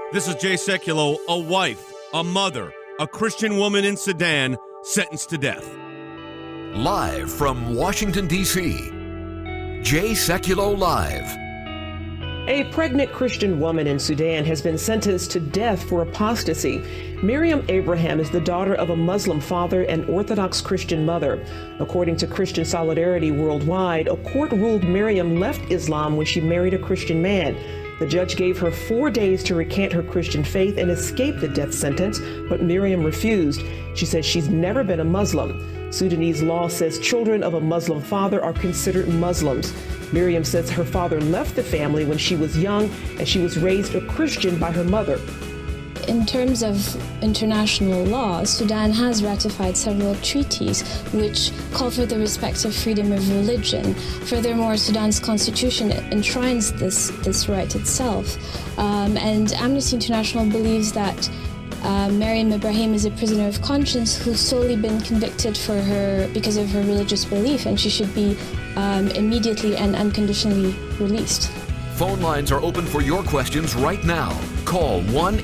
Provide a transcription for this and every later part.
This is Jay Sekulow, a wife, a mother, a Christian woman in Sudan sentenced to death. Live from Washington, D.C., Jay Sekulow Live. A pregnant Christian woman in Sudan has been sentenced to death for apostasy. Miriam Abraham is the daughter of a Muslim father and Orthodox Christian mother. According to Christian Solidarity Worldwide, a court ruled Miriam left Islam when she married a Christian man. The judge gave her 4 days to recant her Christian faith and escape the death sentence, but Miriam refused. She says she's never been a Muslim. Sudanese law says children of a Muslim father are considered Muslims. Miriam says her father left the family when she was young and she was raised a Christian by her mother. In terms of international law, Sudan has ratified several treaties which call for the respect of freedom of religion. Furthermore, Sudan's constitution enshrines this right itself. And Amnesty International believes that Miriam Ibrahim is a prisoner of conscience who's solely been convicted because of her religious belief, and she should be immediately and unconditionally released. Phone lines are open for your questions right now. Call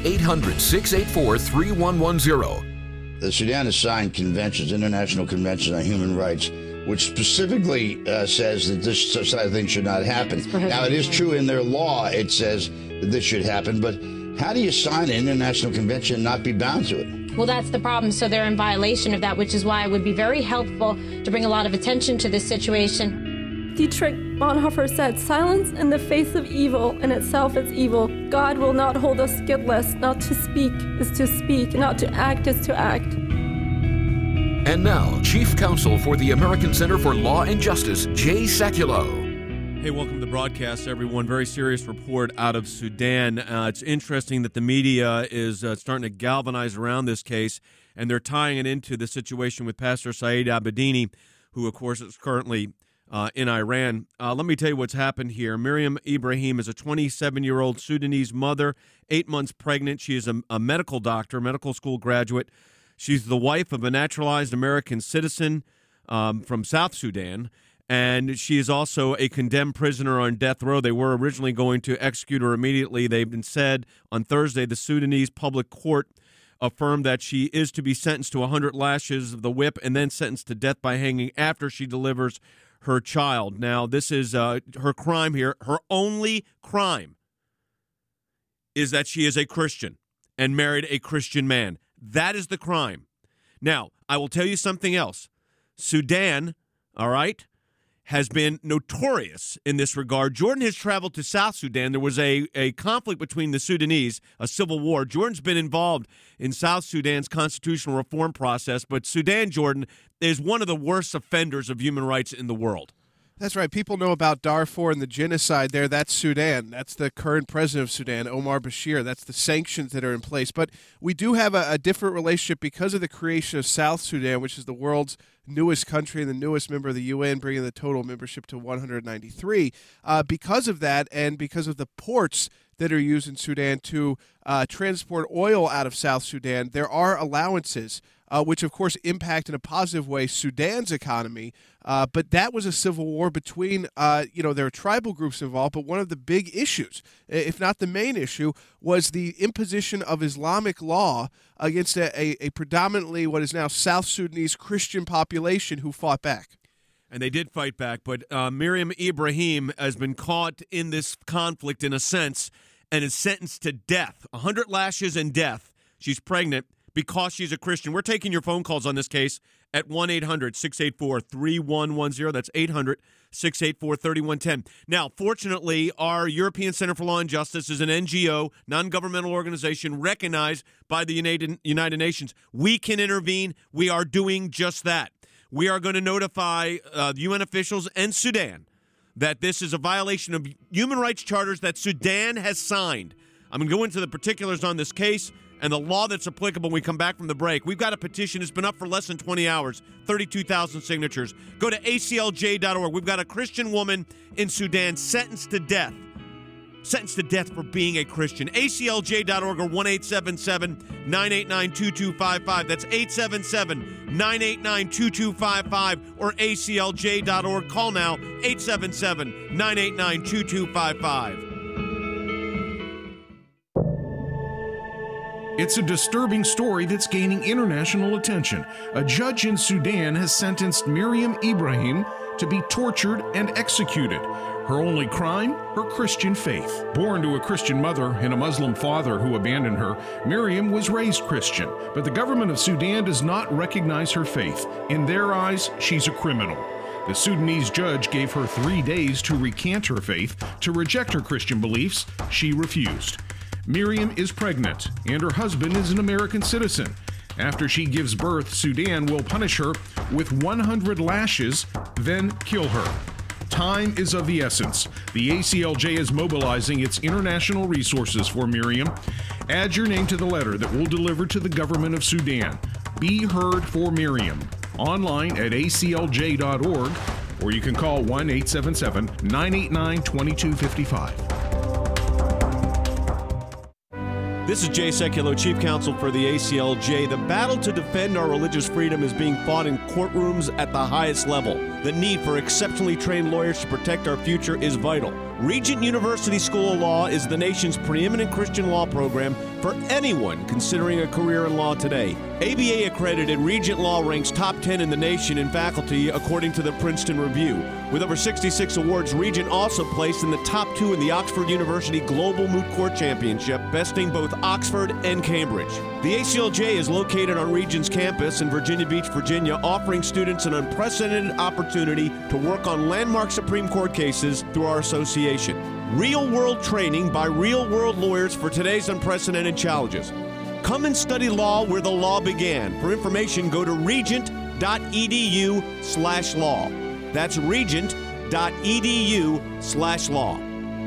1-800-684-3110. The Sudan has signed conventions, international conventions on human rights, which specifically says that this sort of thing should not happen. Now, it is true in their law, it says that this should happen, but how do you sign an international convention and not be bound to it? Well, that's the problem. So they're in violation of that, which is why it would be very helpful to bring a lot of attention to this situation. Dietrich Bonhoeffer said, "Silence in the face of evil in itself is evil. God will not hold us guiltless. Not to speak is to speak. Not to act is to act." And now, Chief Counsel for the American Center for Law and Justice, Jay Sekulow. Hey, welcome to the broadcast, everyone. Very serious report out of Sudan. It's interesting that the media is starting to galvanize around this case, and they're tying it into the situation with Pastor Saeed Abedini, who, of course, is currently in Iran. Let me tell you what's happened here. Miriam Ibrahim is a 27-year-old Sudanese mother, 8 months pregnant. She is a medical doctor, medical school graduate. She's the wife of a naturalized American citizen from South Sudan, and she is also a condemned prisoner on death row. They were originally going to execute her immediately. They've been said on Thursday, the Sudanese public court affirmed that she is to be sentenced to 100 lashes of the whip and then sentenced to death by hanging after she delivers her child. Now, this is her crime here. Her only crime is that she is a Christian and married a Christian man. That is the crime. Now, I will tell you something else. Sudan, all right, has been notorious in this regard. Jordan has traveled to South Sudan. There was a conflict between the Sudanese, a civil war. Jordan's been involved in South Sudan's constitutional reform process, but Sudan, Jordan, is one of the worst offenders of human rights in the world. That's right. People know about Darfur and the genocide there. That's Sudan. That's the current president of Sudan, Omar Bashir. That's the sanctions that are in place. But we do have a different relationship because of the creation of South Sudan, which is the world's newest country and the newest member of the UN, bringing the total membership to 193. Because of that and because of the ports that are used in Sudan to transport oil out of South Sudan, there are allowances which, of course, impact in a positive way Sudan's economy. But that was a civil war between, there are tribal groups involved, but one of the big issues, if not the main issue, was the imposition of Islamic law against a predominantly what is now South Sudanese Christian population who fought back. And they did fight back, but Miriam Ibrahim has been caught in this conflict in a sense and is sentenced to death, 100 lashes and death. She's pregnant because she's a Christian. We're taking your phone calls on this case at 1-800-684-3110. That's 800-684-3110. Now, fortunately, our European Center for Law and Justice is an NGO, non-governmental organization recognized by the United Nations. We can intervene. We are doing just that. We are going to notify UN officials and Sudan that this is a violation of human rights charters that Sudan has signed. I'm going to go into the particulars on this case and the law that's applicable when we come back from the break. We've got a petition. It's been up for less than 20 hours, 32,000 signatures. Go to aclj.org. We've got a Christian woman in Sudan sentenced to death for being a Christian. aclj.org or 1-877-989-2255. That's 877-989-2255 or aclj.org. Call now, 877-989-2255. It's a disturbing story that's gaining international attention. A judge in Sudan has sentenced Miriam Ibrahim to be tortured and executed. Her only crime? Her Christian faith. Born to a Christian mother and a Muslim father who abandoned her, Miriam was raised Christian, but the government of Sudan does not recognize her faith. In their eyes, she's a criminal. The Sudanese judge gave her 3 days to recant her faith, to reject her Christian beliefs. She refused. Miriam is pregnant, and her husband is an American citizen. After she gives birth, Sudan will punish her with 100 lashes, then kill her. Time is of the essence. The ACLJ is mobilizing its international resources for Miriam. Add your name to the letter that we'll deliver to the government of Sudan. Be heard for Miriam. Online at aclj.org, or you can call 1-877-989-2255. This is Jay Sekulow, Chief Counsel for the ACLJ. The battle to defend our religious freedom is being fought in courtrooms at the highest level. The need for exceptionally trained lawyers to protect our future is vital. Regent University School of Law is the nation's preeminent Christian law program for anyone considering a career in law today. ABA accredited Regent Law ranks top 10 in the nation in faculty according to the Princeton Review. With over 66 awards, Regent also placed in the top 2 in the Oxford University Global Moot Court Championship, besting both Oxford and Cambridge. The ACLJ is located on Regent's campus in Virginia Beach, Virginia, offering students an unprecedented opportunity to work on landmark Supreme Court cases through our association. Real-world training by real-world lawyers for today's unprecedented challenges. Come and study law where the law began. For information, go to regent.edu/law. That's regent.edu/law.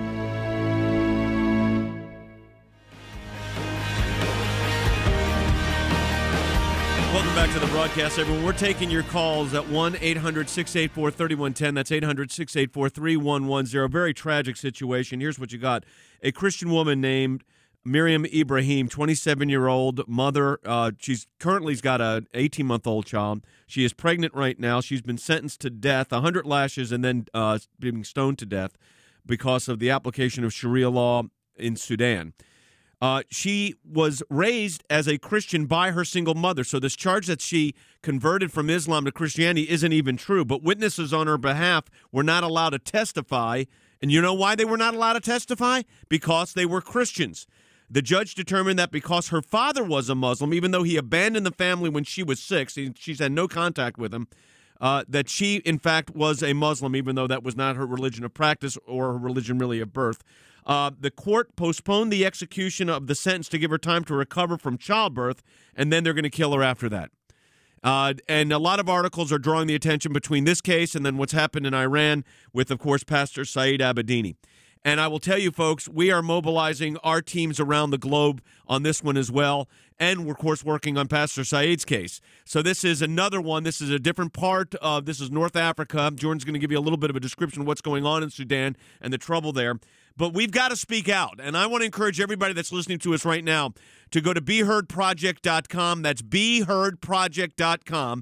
Welcome back to the broadcast, everyone. We're taking your calls at 1-800-684-3110. That's 800-684-3110. Very tragic situation. Here's what you got. A Christian woman named Miriam Ibrahim, 27-year-old mother. She's currently got an 18-month-old child. She is pregnant right now. She's been sentenced to death, 100 lashes, and then being stoned to death because of the application of Sharia law in Sudan. She was raised as a Christian by her single mother. So this charge that she converted from Islam to Christianity isn't even true. But witnesses on her behalf were not allowed to testify. And you know why they were not allowed to testify? Because they were Christians. The judge determined that because her father was a Muslim, even though he abandoned the family when she was 6, she's had no contact with him, that she, in fact, was a Muslim, even though that was not her religion of practice or her religion really of birth. The court postponed the execution of the sentence to give her time to recover from childbirth, and then they're going to kill her after that. And a lot of articles are drawing the attention between this case and then what's happened in Iran with, of course, Pastor Saeed Abedini. And I will tell you, folks, we are mobilizing our teams around the globe on this one as well. And we're, of course, working on Pastor Saeed's case. So this is another one. This is a different part of, this is North Africa. Jordan's going to give you a little bit of a description of what's going on in Sudan and the trouble there. But we've got to speak out. And I want to encourage everybody that's listening to us right now to go to BeHeardProject.com. That's BeHeardProject.com,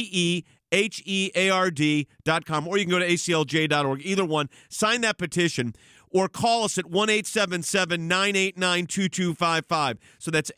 BeHeard.com. Or you can go to ACLJ.org. Either one. Sign that petition. Or call us at 1-877-989-2255. So that's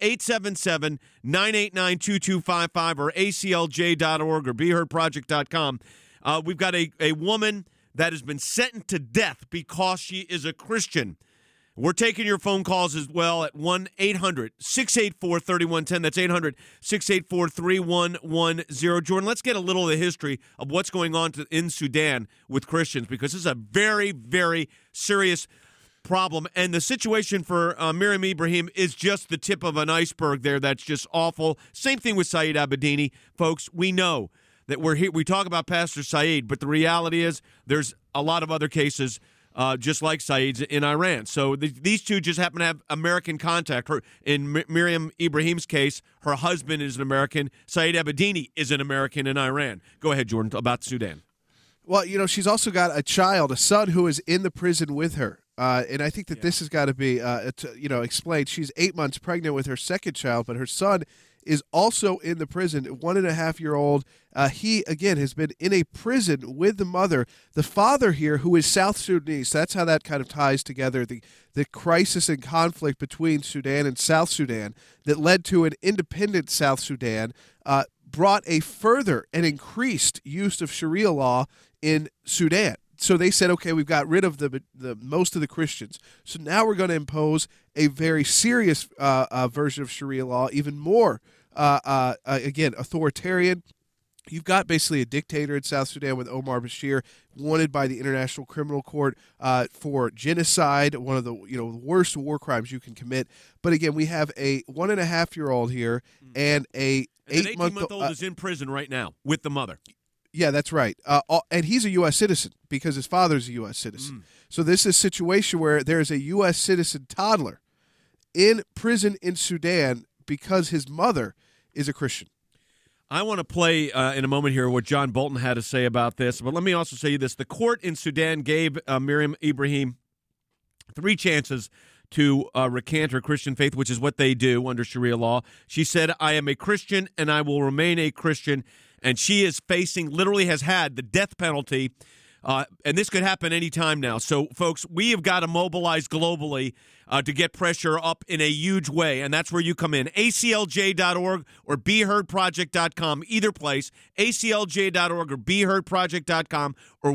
877-989-2255 or aclj.org or BeHeardProject.com. We've got a woman that has been sentenced to death because she is a Christian. We're taking your phone calls as well at 1-800-684-3110. That's 800-684-3110. Jordan, let's get a little of the history of what's going on in Sudan with Christians, because this is a very, very serious problem. And the situation for Miriam Ibrahim is just the tip of an iceberg there. That's just awful. Same thing with Saeed Abedini. Folks, we know that we're here. We talk about Pastor Saeed, but the reality is there's a lot of other cases just like Saeed's in Iran. So these two just happen to have American contact. In Miriam Ibrahim's case, her husband is an American. Saeed Abedini is an American in Iran. Go ahead, Jordan, about Sudan. Well, she's also got a child, a son who is in the prison with her. And I think that this has got to be, explained. She's 8 months pregnant with her second child, but her son is also in the prison, 1.5-year-old. He, again, has been in a prison with the mother. The father here, who is South Sudanese, that's how that kind of ties together the crisis and conflict between Sudan and South Sudan that led to an independent South Sudan, brought a further and increased use of Sharia law in Sudan. So they said, okay, we've got rid of the most of the Christians. So now we're going to impose a very serious version of Sharia law, even more, again, authoritarian. You've got basically a dictator in South Sudan with Omar Bashir, wanted by the International Criminal Court for genocide, one of the worst war crimes you can commit. But again, we have a 1.5-year-old here and an 18-month-old is in prison right now with the mother. Yeah, that's right. And he's a U.S. citizen because his father's a U.S. citizen. So this is a situation where there's a U.S. citizen toddler in prison in Sudan because his mother is a Christian. I want to play in a moment here what John Bolton had to say about this, but let me also say this. The court in Sudan gave Miriam Ibrahim 3 chances to recant her Christian faith, which is what they do under Sharia law. She said, I am a Christian and I will remain a Christian. And she is literally has had the death penalty, and this could happen any time now. So, folks, we have got to mobilize globally to get pressure up in a huge way, and that's where you come in. ACLJ.org or BeHeardProject.com, either place, ACLJ.org or BeHeardProject.com, or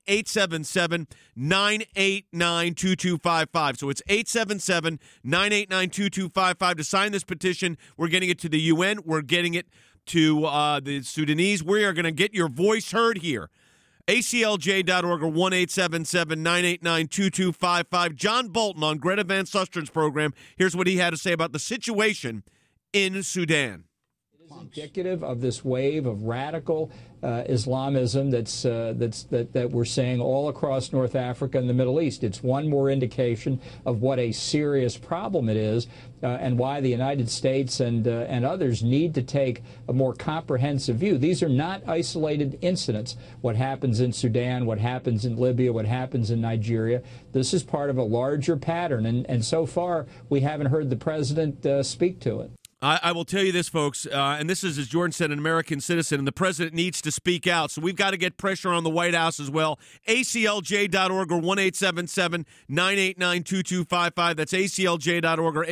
1-877-989-2255. So it's 877-989-2255 to sign this petition. We're getting it to the UN. We're getting it to the Sudanese. We are going to get your voice heard here. ACLJ.org or 1-877-989-2255. John Bolton on Greta Van Susteren's program. Here's what he had to say about the situation in Sudan. It is indicative of this wave of radical Islamism that we're seeing all across North Africa and the Middle East. It's one more indication of what a serious problem it is, and why the United States and others need to take a more comprehensive view. These are not isolated incidents. What happens in Sudan, what happens in Libya, what happens in Nigeria, this is part of a larger pattern, and so far we haven't heard the president speak to it. I will tell you this, folks, and this is, as Jordan said, an American citizen, and the president needs to speak out. So we've got to get pressure on the White House as well. ACLJ.org or 1-877-989-2255. That's ACLJ.org or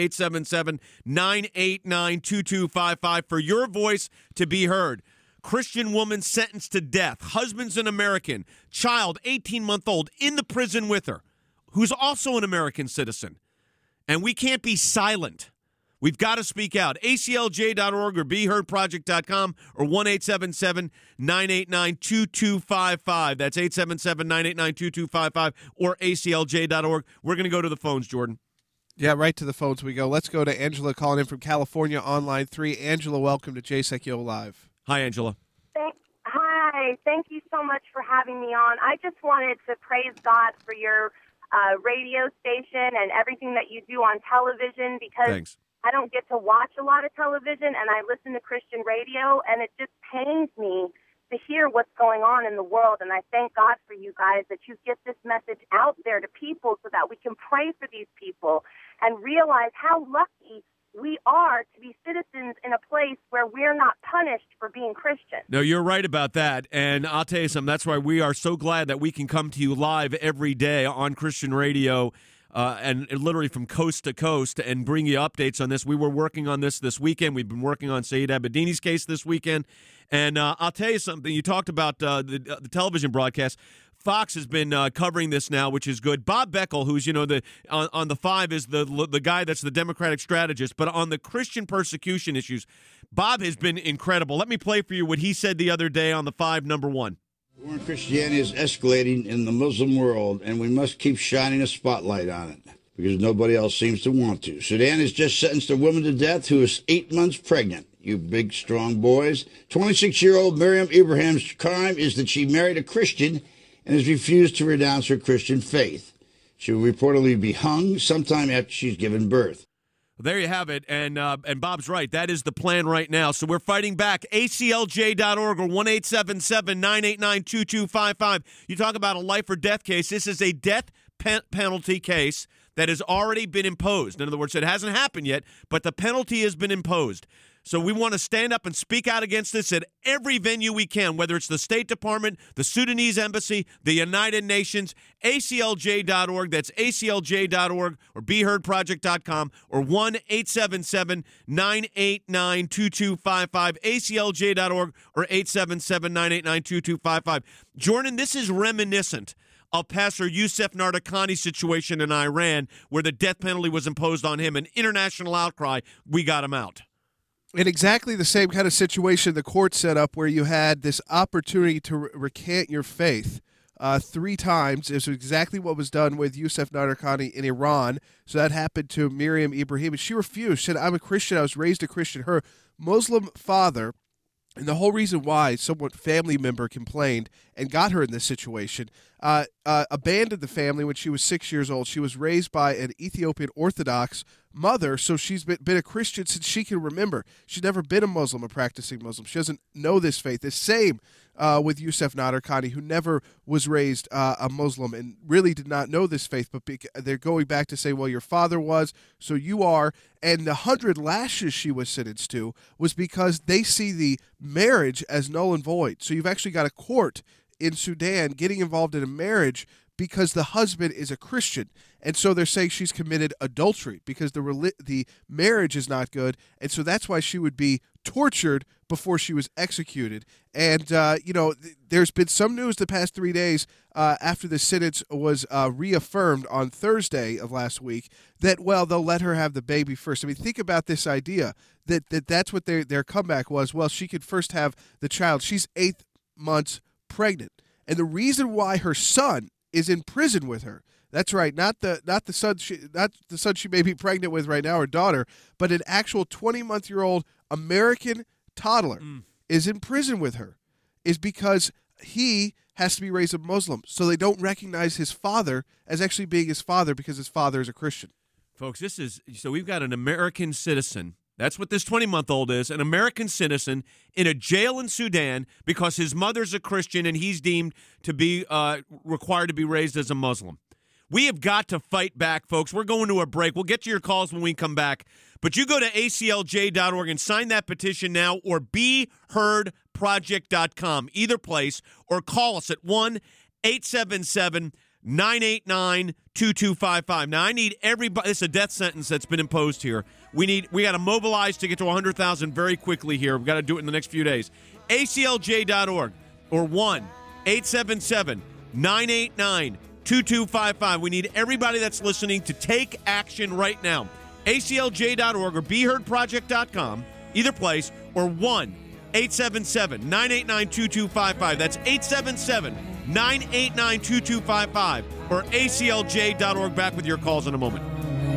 877-989-2255 for your voice to be heard. Christian woman sentenced to death. Husband's an American. Child, 18-month-old, in the prison with her, who's also an American citizen. And we can't be silent. We've got to speak out. ACLJ.org or BeHeardProject.com or 1-877-989-2255. That's 877-989-2255 or ACLJ.org. We're going to go to the phones, Jordan. Yeah, right to the phones we go. Let's go to Angela calling in from California on line 3. Angela, welcome to JSEC Live. Hi, Angela. Hi. Thank you so much for having me on. I just wanted to praise God for your radio station and everything that you do on television, because Thanks. I don't get to watch a lot of television, and I listen to Christian radio, and it just pains me to hear what's going on in the world. And I thank God for you guys that you get this message out there to people so that we can pray for these people and realize how lucky we are to be citizens in a place where we're not punished for being Christian. No, you're right about that. And I'll tell you something, that's why we are so glad that we can come to you live every day on Christian radio, and literally from coast to coast, and bring you updates on this. We were working on this weekend. We've been working on Saeed Abedini's case this weekend. And I'll tell you something. You talked about the television broadcast. Fox has been covering this now, which is good. Bob Beckel, who's on the 5, is the guy that's the Democratic strategist, but on the Christian persecution issues, Bob has been incredible. Let me play for you what he said the other day on the 5, number 1. The war on Christianity is escalating in the Muslim world, and we must keep shining a spotlight on it because nobody else seems to want to. Sudan has just sentenced a woman to death who is 8 months pregnant. You big, strong boys. 26-year-old Miriam Ibrahim's crime is that she married a Christian and has refused to renounce her Christian faith. She will reportedly be hung sometime after she's given birth. There you have it, and Bob's right. That is the plan right now. So we're fighting back. ACLJ.org or 1-877-989-2255. You talk about a life or death case. This is a death penalty case that has already been imposed. In other words, it hasn't happened yet, but the penalty has been imposed. So we want to stand up and speak out against this at every venue we can, whether it's the State Department, the Sudanese Embassy, the United Nations, ACLJ.org, that's ACLJ.org, or BeHeardProject.com, or 1-877-989-2255, ACLJ.org, or 877-989-2255. Jordan, this is reminiscent of Pastor Youssef Nardakani's situation in Iran, where the death penalty was imposed on him, an international outcry. We got him out. In exactly the same kind of situation the court set up, where you had this opportunity to recant your faith 3 times. Is exactly what was done with Youssef Nardakani in Iran. So that happened to Miriam Ibrahim, and she refused. She said, I'm a Christian. I was raised a Christian. Her Muslim father, and the whole reason why someone family member complained and got her in this situation, abandoned the family when she was 6 years old. She was raised by an Ethiopian Orthodox mother, so she's been a Christian since she can remember. She's never been a Muslim, a practicing Muslim. She doesn't know this faith. The same with Youssef Nardakani, who never was raised a Muslim and really did not know this faith, but they're going back to say, well, your father was, so you are. And the 100 lashes she was sentenced to was because they see the marriage as null and void. So you've actually got a court in Sudan getting involved in a marriage because the husband is a Christian. And so they're saying she's committed adultery because the marriage is not good. And so that's why she would be tortured before she was executed. And, there's been some news the past 3 days after the sentence was reaffirmed on Thursday of last week that, well, they'll let her have the baby first. I mean, think about this idea that's what their comeback was. Well, she could first have the child. She's 8 months pregnant. And the reason why her son is in prison with her, that's right, not the son she may be pregnant with right now, her daughter, but an actual 20-month-old American toddler is in prison with her, is because he has to be raised a Muslim. So they don't recognize his father as actually being his father because his father is a Christian. Folks, so we've got an American citizen. That's what this 20-month-old is, an American citizen in a jail in Sudan because his mother's a Christian and he's deemed to be required to be raised as a Muslim. We have got to fight back, folks. We're going to a break. We'll get to your calls when we come back. But you go to ACLJ.org and sign that petition now, or BeHeardProject.com, either place, or call us at 1-877-989-2255. Now, I need everybody. It's a death sentence that's been imposed here. We got to mobilize to get to 100,000 very quickly here. We've got to do it in the next few days. ACLJ.org or 1-877-989-2255. We need everybody that's listening to take action right now. ACLJ.org or BeHeardProject.com, either place, or 1-877-989-2255. That's 877-989-2255 or ACLJ.org. Back with your calls in a moment.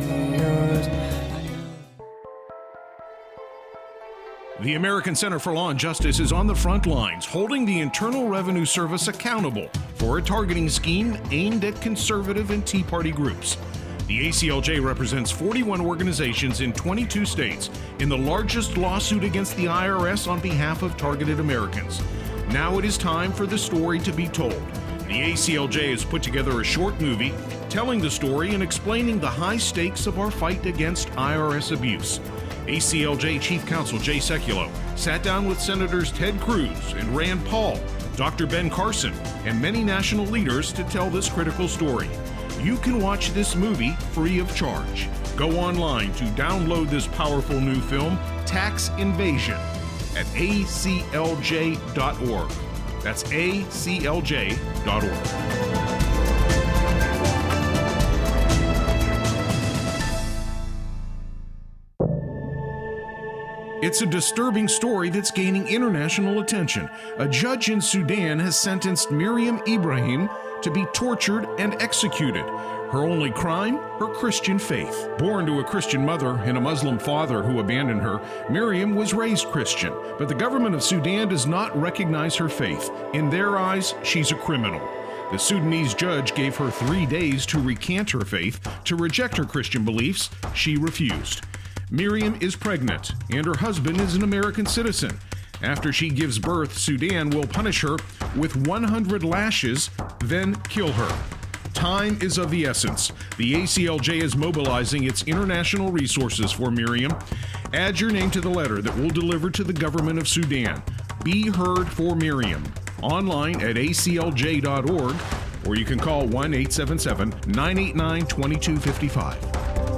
The American Center for Law and Justice is on the front lines, holding the Internal Revenue Service accountable for a targeting scheme aimed at conservative and Tea Party groups. The ACLJ represents 41 organizations in 22 states in the largest lawsuit against the IRS on behalf of targeted Americans. Now it is time for the story to be told. The ACLJ has put together a short movie telling the story and explaining the high stakes of our fight against IRS abuse. ACLJ Chief Counsel Jay Sekulow sat down with Senators Ted Cruz and Rand Paul, Dr. Ben Carson, and many national leaders to tell this critical story. You can watch this movie free of charge. Go online to download this powerful new film, Tax Invasion, at aclj.org. That's aclj.org. It's a disturbing story that's gaining international attention. A judge in Sudan has sentenced Miriam Ibrahim to be tortured and executed. Her only crime? Her Christian faith. Born to a Christian mother and a Muslim father who abandoned her, Miriam was raised Christian, but the government of Sudan does not recognize her faith. In their eyes, she's a criminal. The Sudanese judge gave her 3 days to recant her faith, to reject her Christian beliefs. She refused. Miriam is pregnant, and her husband is an American citizen. After she gives birth, Sudan will punish her with 100 lashes, then kill her. Time is of the essence. The ACLJ is mobilizing its international resources for Miriam. Add your name to the letter that we'll deliver to the government of Sudan. Be heard for Miriam. Online at aclj.org, or you can call 1-877-989-2255.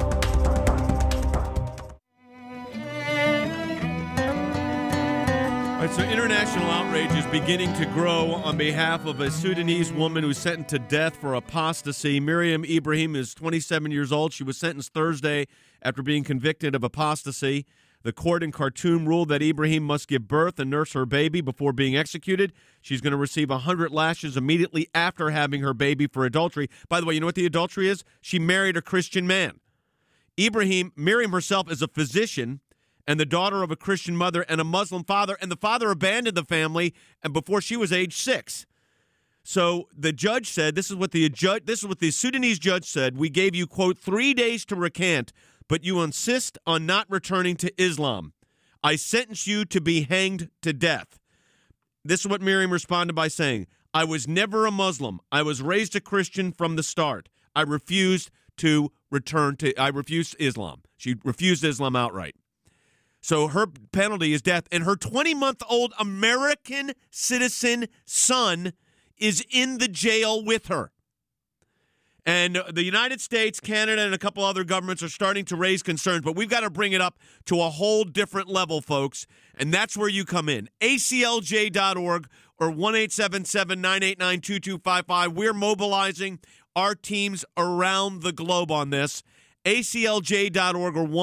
All right, so international outrage is beginning to grow on behalf of a Sudanese woman who's sentenced to death for apostasy. Miriam Ibrahim is 27 years old. She was sentenced Thursday after being convicted of apostasy. The court in Khartoum ruled that Ibrahim must give birth and nurse her baby before being executed. She's going to receive 100 lashes immediately after having her baby for adultery. By the way, you know what the adultery is? She married a Christian man. Miriam herself is a physician and the daughter of a Christian mother and a Muslim father, and the father abandoned the family and before she was age 6. So the judge said, this is what the Sudanese judge said, we gave you, quote, 3 days to recant, but you insist on not returning to Islam. I sentence you to be hanged to death. This is what Miriam responded by saying, I was never a Muslim. I was raised a Christian from the start. I refused Islam. She refused Islam outright. So her penalty is death, and her 20-month-old American citizen son is in the jail with her. And the United States, Canada, and a couple other governments are starting to raise concerns, but we've got to bring it up to a whole different level, folks, and that's where you come in. ACLJ.org or 1-877-989-2255. We're mobilizing our teams around the globe on this. ACLJ.org or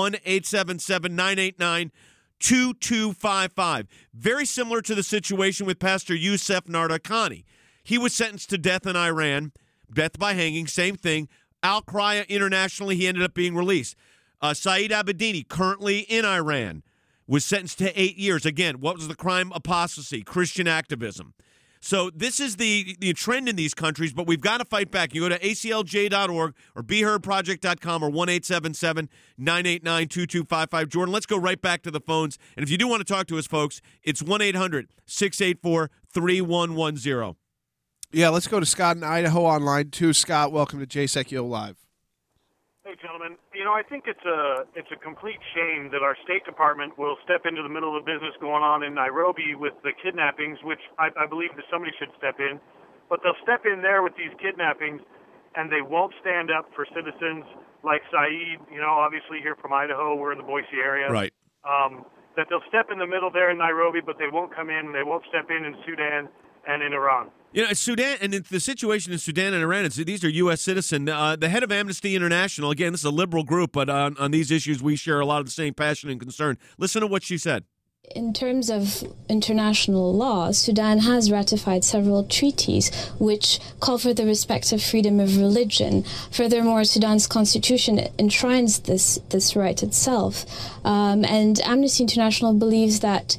1-877-989-2255. Very similar to the situation with Pastor Youssef Nardakani. He was sentenced to death in Iran, death by hanging, same thing. Al-Qur'an internationally, he ended up being released. Saeed Abedini, currently in Iran, was sentenced to 8 years. Again, what was the crime? Apostasy, Christian activism. So this is the trend in these countries, but we've got to fight back. You go to aclj.org or beheardproject.com or 1-877-989-2255. Jordan, let's go right back to the phones. And if you do want to talk to us, folks, it's 1-800-684-3110. Yeah, let's go to Scott in Idaho online, too. Scott, welcome to Jay Sekulow Live. Hey, gentlemen. You know, I think it's a complete shame that our State Department will step into the middle of the business going on in Nairobi with the kidnappings, which I believe that somebody should step in. But they'll step in there with these kidnappings, and they won't stand up for citizens like Saeed, you know, obviously here from Idaho. We're in the Boise area. Right. That they'll step in the middle there in Nairobi, but they won't come in. They won't step in Sudan and in Iran. You know, Sudan, and the situation in Sudan and Iran, these are U.S. citizens. The head of Amnesty International, again, this is a liberal group, but on these issues we share a lot of the same passion and concern. Listen to what she said. In terms of international law, Sudan has ratified several treaties which call for the respect of freedom of religion. Furthermore, Sudan's constitution enshrines this right itself. And Amnesty International believes that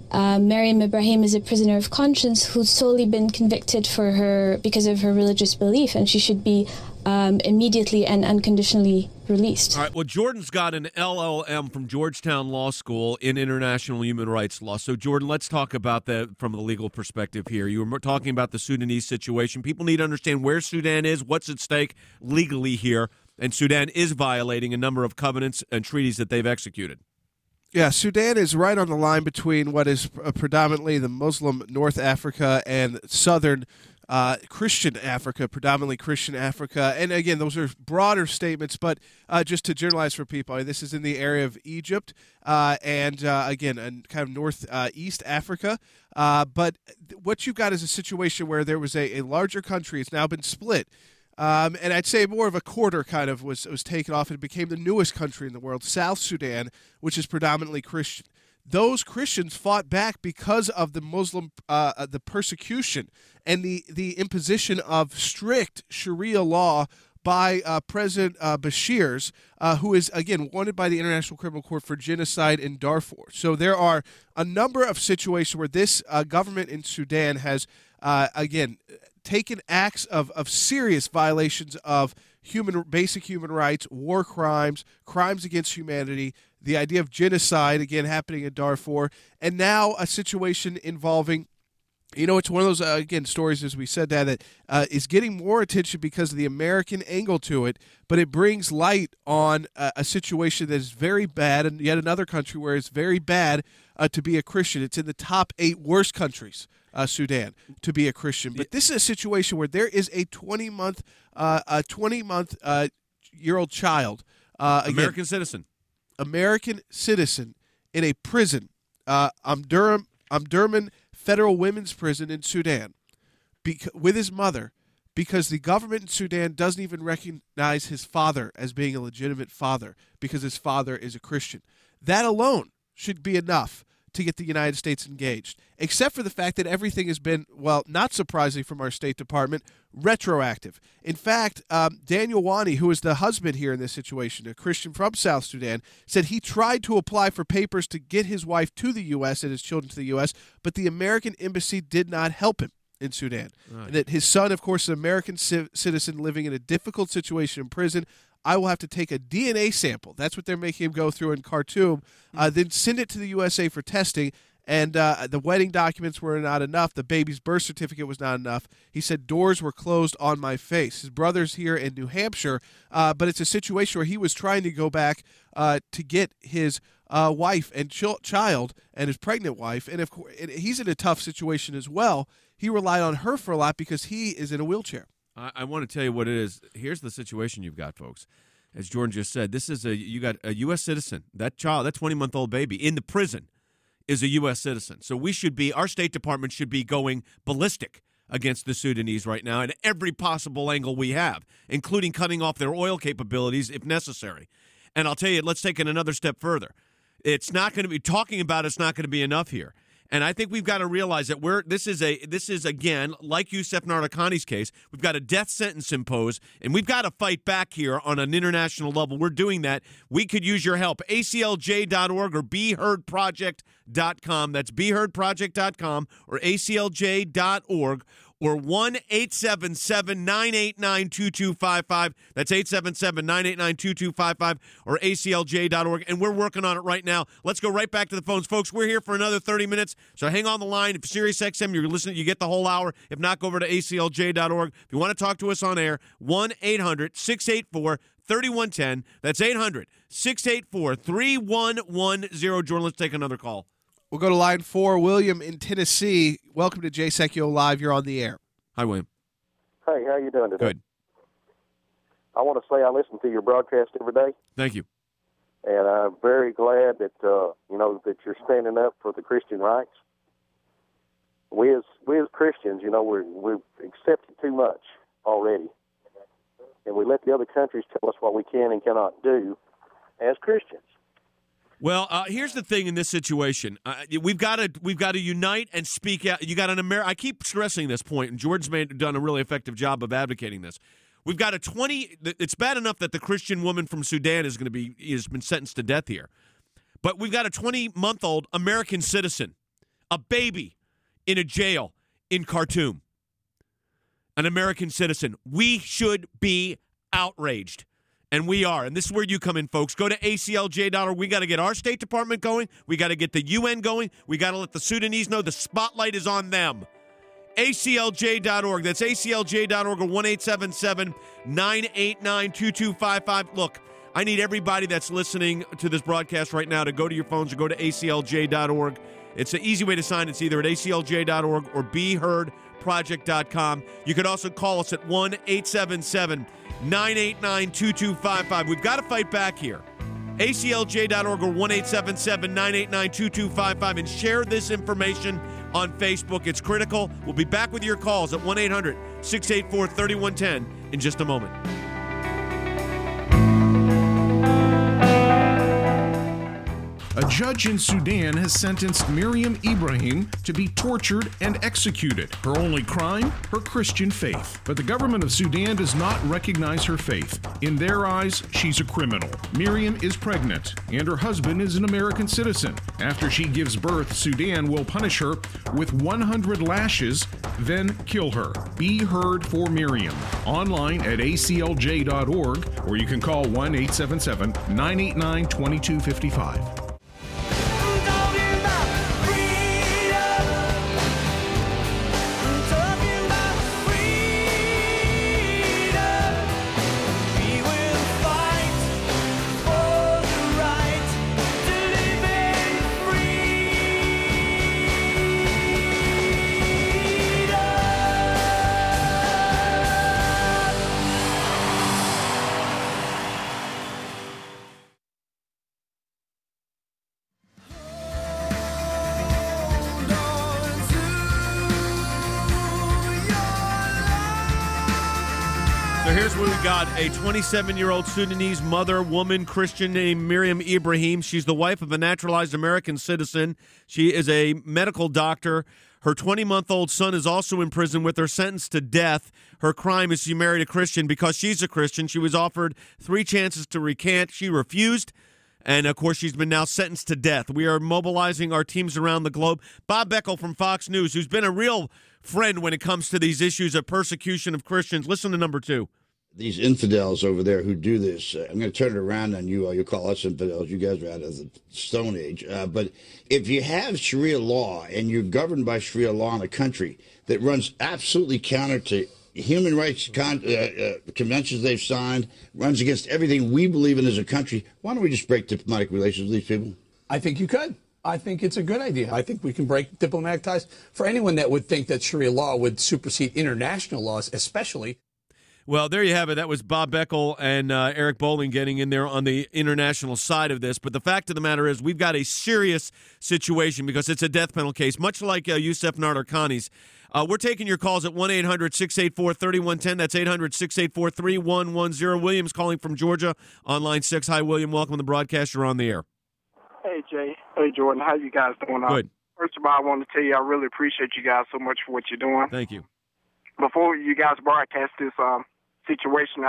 Miriam Ibrahim is a prisoner of conscience who's solely been convicted because of her religious belief, and she should be immediately and unconditionally released. All right. Well, Jordan's got an LLM from Georgetown Law School in international human rights law. So, Jordan, let's talk about that from the legal perspective here. You were talking about the Sudanese situation. People need to understand where Sudan is, what's at stake legally here, and Sudan is violating a number of covenants and treaties that they've executed. Yeah, Sudan is right on the line between what is predominantly the Muslim North Africa and southern Christian Africa, predominantly Christian Africa. And again, those are broader statements, but just to generalize for people, this is in the area of Egypt and again, and kind of northeast Africa. But what you've got is a situation where there was a larger country. It's now been split. And I'd say more of a quarter kind of was taken off and became the newest country in the world, South Sudan, which is predominantly Christian. Those Christians fought back because of the Muslim, the persecution and the imposition of strict Sharia law by President Bashir's, who is, again, wanted by the International Criminal Court for genocide in Darfur. So there are a number of situations where this government in Sudan has, again, taken acts of serious violations of basic human rights, war crimes, crimes against humanity, the idea of genocide, again, happening in Darfur, and now a situation involving You know, it's one of those, again, stories, as we said, that is getting more attention because of the American angle to it, but it brings light on a situation that is very bad, and yet another country where it's very bad to be a Christian. It's in the top 8 worst countries, Sudan, to be a Christian. But this is a situation where there is a 20-month-year-old child. American citizen in a prison, Omdurman Federal Women's Prison in Sudan, with his mother, because the government in Sudan doesn't even recognize his father as being a legitimate father because his father is a Christian. That alone should be enough to get the United States engaged, except for the fact that everything has been, well, not surprising from our State Department, retroactive. In fact, Daniel Wani, who is the husband here in this situation, a Christian from South Sudan, said he tried to apply for papers to get his wife to the U.S. and his children to the U.S., but the American embassy did not help him in Sudan. Right. And that his son, of course, is an American citizen living in a difficult situation in prison. I will have to take a DNA sample. That's what they're making him go through in Khartoum, then send it to the USA for testing. And the wedding documents were not enough. The baby's birth certificate was not enough. He said, doors were closed on my face. His brother's here in New Hampshire, but it's a situation where he was trying to go back to get his wife and child and his pregnant wife. And, of course, he's in a tough situation as well. He relied on her for a lot because he is in a wheelchair. I want to tell you what it is. Here's the situation you've got, folks. As Jordan just said, you got a U.S. citizen. That child, that 20-month-old baby in the prison is a U.S. citizen. So our State Department should be going ballistic against the Sudanese right now in every possible angle we have, including cutting off their oil capabilities if necessary. And I'll tell you, let's take it another step further. It's not going to be talking about it's not going to be enough here. And I think we've got to realize that this is again, like Youssef Nadarkhani's case, we've got a death sentence imposed, and we've got to fight back here on an international level. We're doing that. We could use your help. ACLJ.org or BeHeardProject.com. That's BeHeardProject.com or ACLJ.org. Or 1-877-989-2255. That's 877-989-2255 or ACLJ.org. And we're working on it right now. Let's go right back to the phones. Folks, we're here for another 30 minutes, so hang on the line. If SiriusXM, you're listening, you get the whole hour. If not, go over to ACLJ.org. If you want to talk to us on air, 1-800-684-3110. That's 800-684-3110. Jordan, let's take another call. We'll go to line 4, William in Tennessee. Welcome to Jay Sekulow Live. You're on the air. Hi, William. Hey, how you doing today? Good. I want to say I listen to your broadcast every day. Thank you. And I'm very glad that that you're standing up for the Christian rights. We as Christians, we've accepted too much already, and we let the other countries tell us what we can and cannot do as Christians. Well, here's the thing in this situation. We've got to unite and speak out. You got I keep stressing this point, and George's done a really effective job of advocating this. We've got it's bad enough that the Christian woman from Sudan has been sentenced to death here. But we've got a 20-month-old American citizen, a baby in a jail in Khartoum. An American citizen. We should be outraged. And we are. And this is where you come in, folks. Go to ACLJ.org. We got to get our State Department going. We got to get the UN going. We got to let the Sudanese know the spotlight is on them. ACLJ.org. That's ACLJ.org or 1-877-989-2255. Look, I need everybody that's listening to this broadcast right now to go to your phones or go to ACLJ.org. It's an easy way to sign. It's either at ACLJ.org or BeHeardProject.com. You could also call us at 1-877-989-2255. We've got to fight back here. ACLJ.org or 1-877-989-2255 and share this information on Facebook. It's critical. We'll be back with your calls at 1-800-684-3110 in just a moment. A judge in Sudan has sentenced Miriam Ibrahim to be tortured and executed. Her only crime? Her Christian faith. But the government of Sudan does not recognize her faith. In their eyes, she's a criminal. Miriam is pregnant, and her husband is an American citizen. After she gives birth, Sudan will punish her with 100 lashes, then kill her. Be heard for Miriam. Online at aclj.org, or you can call 1-877-989-2255. We got a 27-year-old Sudanese woman, Christian named Miriam Ibrahim. She's the wife of a naturalized American citizen. She is a medical doctor. Her 20-month-old son is also in prison with her, sentenced to death. Her crime is she married a Christian. Because she's a Christian, she was offered 3 chances to recant. She refused. And, of course, she's been now sentenced to death. We are mobilizing our teams around the globe. Bob Beckel from Fox News, who's been a real friend when it comes to these issues of persecution of Christians. Listen to number 2. These infidels over there who do this, I'm going to turn it around on you. You call us infidels. You guys are out of the Stone Age. But if you have Sharia law and you're governed by Sharia law in a country that runs absolutely counter to human rights conventions they've signed, runs against everything we believe in as a country, why don't we just break diplomatic relations with these people? I think you could. I think it's a good idea. I think we can break diplomatic ties. For anyone that would think that Sharia law would supersede international laws, especially. Well, there you have it. That was Bob Beckel and Eric Bolling getting in there on the international side of this. But the fact of the matter is we've got a serious situation because it's a death penalty case, much like Youssef Nadarkhani's. We're taking your calls at 1-800-684-3110. That's 800-684-3110. William's calling from Georgia on line 6. Hi, William. Welcome to the broadcast. You're on the air. Hey, Jay. Hey, Jordan. How you guys doing? Good. First of all, I want to tell you I really appreciate you guys so much for what you're doing. Thank you. Before you guys broadcast this situation,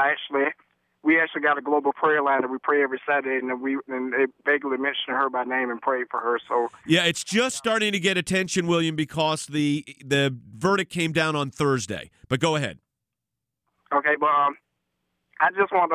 we actually got a global prayer line that we pray every Saturday, and they vaguely mentioned her by name and prayed for her. So yeah, it's just starting to get attention, William, because the verdict came down on Thursday. But go ahead. Okay, but I just want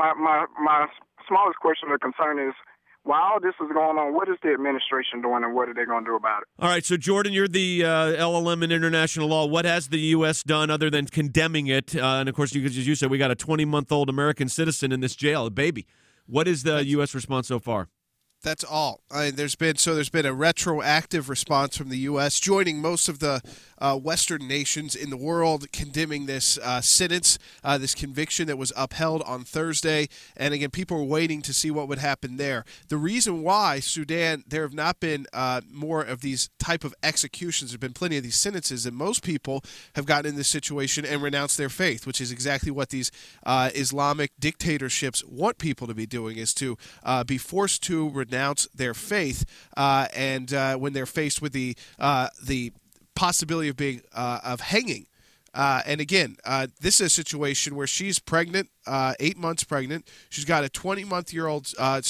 my smallest question or concern is, while all this is going on, what is the administration doing and what are they going to do about it? All right, so Jordan, you're the LLM in international law. What has the U.S. done other than condemning it? And, of course, as you said, we got a 20-month-old American citizen in this jail, a baby. What is the U.S. response so far? That's all. There's been a retroactive response from the U.S., joining most of the Western nations in the world, condemning this sentence, this conviction that was upheld on Thursday. And again, people are waiting to see what would happen there. The reason why Sudan, there have not been more of these type of executions, there have been plenty of these sentences, and most people have gotten in this situation and renounced their faith, which is exactly what these Islamic dictatorships want people to be doing, is to be forced to renounce their faith, and when they're faced with the possibility of being of hanging. And again, this is a situation where she's pregnant, 8 months pregnant. She's got a 20-month-old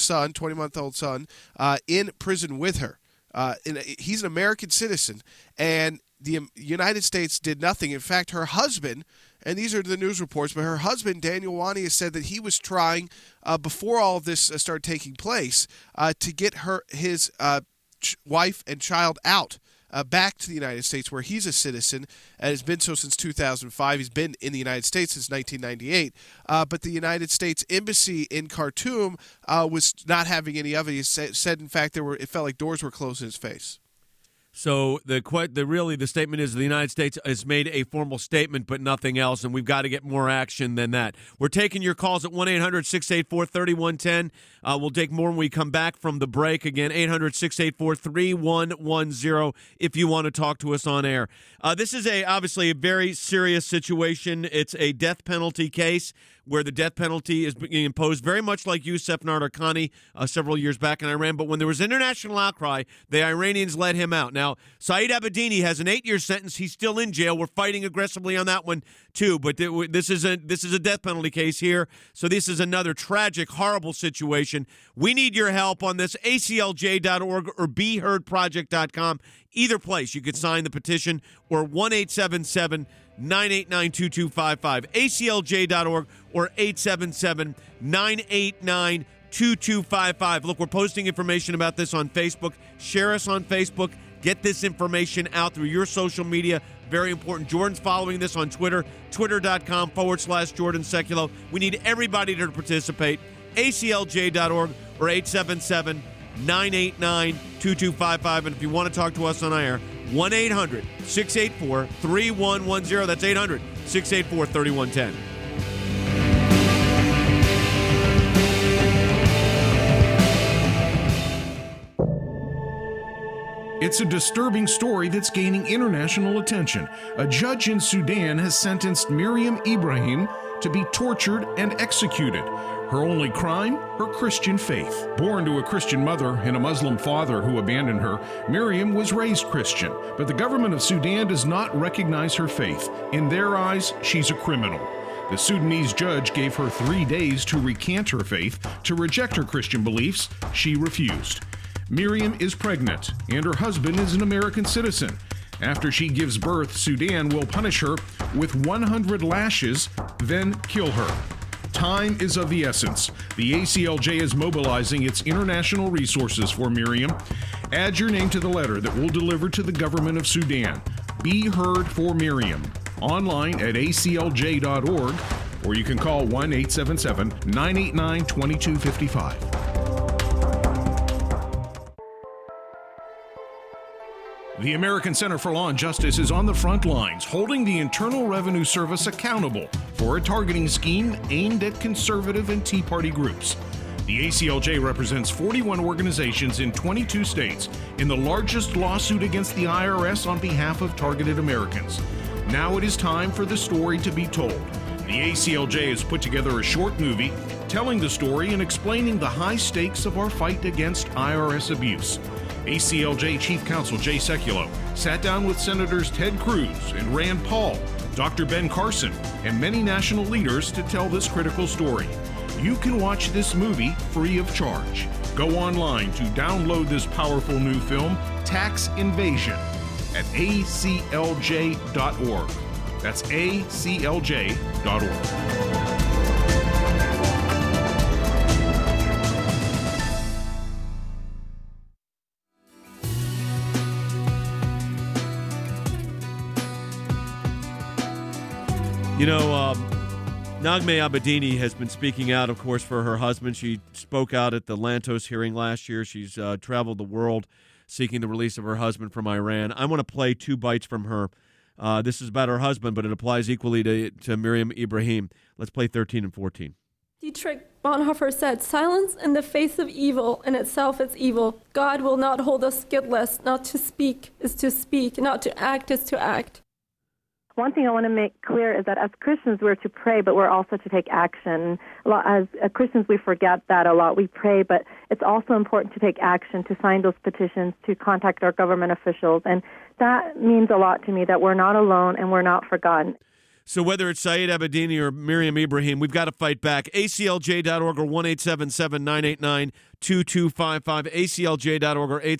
son in prison with her. He's an American citizen, and the United States did nothing. In fact, her husband, and these are the news reports, but her husband, Daniel Wani, has said that he was trying, before all of this started taking place, to get his wife and child out, back to the United States, where he's a citizen and has been so since 2005. He's been in the United States since 1998. But the United States Embassy in Khartoum was not having any of it. He said, in fact, it felt like doors were closed in his face. So the statement is the United States has made a formal statement, but nothing else, and we've got to get more action than that. We're taking your calls at 1-800-684-3110. We'll take more when we come back from the break. Again, 800-684-3110 if you want to talk to us on air. This is obviously a very serious situation. It's a death penalty case where the death penalty is being imposed, very much like Youssef Nadarkhani several years back in Iran. But when there was international outcry, the Iranians let him out. Now, Saeed Abedini has an 8-year sentence. He's still in jail. We're fighting aggressively on that one, too. But this is a death penalty case here. So this is another tragic, horrible situation. We need your help on this. ACLJ.org or BeHeardProject.com. Either place, you could sign the petition, or 1-877-989-2255, ACLJ.org or 877-989-2255. Look, we're posting information about this on Facebook. Share us on Facebook. Get this information out through your social media. Very important. Jordan's following this on Twitter, twitter.com/Jordan Sekulow. We need everybody to participate. ACLJ.org or 877-989-2255. And if you want to talk to us on air, 1-800-684-3110. That's 800-684-3110. It's a disturbing story that's gaining international attention. A judge in Sudan has sentenced Miriam Ibrahim to be tortured and executed. Her only crime, her Christian faith. Born to a Christian mother and a Muslim father who abandoned her, Miriam was raised Christian, but the government of Sudan does not recognize her faith. In their eyes, she's a criminal. The Sudanese judge gave her 3 days to recant her faith, to reject her Christian beliefs. She refused. Miriam is pregnant, and her husband is an American citizen. After she gives birth, Sudan will punish her with 100 lashes, then kill her. Time is of the essence. The ACLJ is mobilizing its international resources for Miriam. Add your name to the letter that we'll deliver to the government of Sudan. Be heard for Miriam. Online at aclj.org, or you can call 1-877-989-2255. The American Center for Law and Justice is on the front lines, holding the Internal Revenue Service accountable for a targeting scheme aimed at conservative and Tea Party groups. The ACLJ represents 41 organizations in 22 states in the largest lawsuit against the IRS on behalf of targeted Americans. Now it is time for the story to be told. The ACLJ has put together a short movie telling the story and explaining the high stakes of our fight against IRS abuse. ACLJ Chief Counsel Jay Sekulow sat down with Senators Ted Cruz and Rand Paul, Dr. Ben Carson, and many national leaders to tell this critical story. You can watch this movie free of charge. Go online to download this powerful new film, Tax Invasion, at aclj.org. That's aclj.org. You know, Naghmeh Abedini has been speaking out, of course, for her husband. She spoke out at the Lantos hearing last year. She's traveled the world seeking the release of her husband from Iran. I want to play 2 bites from her. This is about her husband, but it applies equally to Miriam Ibrahim. Let's play 13 and 14. Dietrich Bonhoeffer said, "Silence in the face of evil in itself is evil. God will not hold us guiltless. Not to speak is to speak. Not to act is to act." One thing I want to make clear is that as Christians, we're to pray, but we're also to take action. As Christians, we forget that a lot. We pray, but it's also important to take action, to sign those petitions, to contact our government officials. And that means a lot to me, that we're not alone and we're not forgotten. So whether it's Saeed Abedini or Miriam Ibrahim, we've got to fight back. ACLJ.org or 1-877-989-2255. ACLJ.org or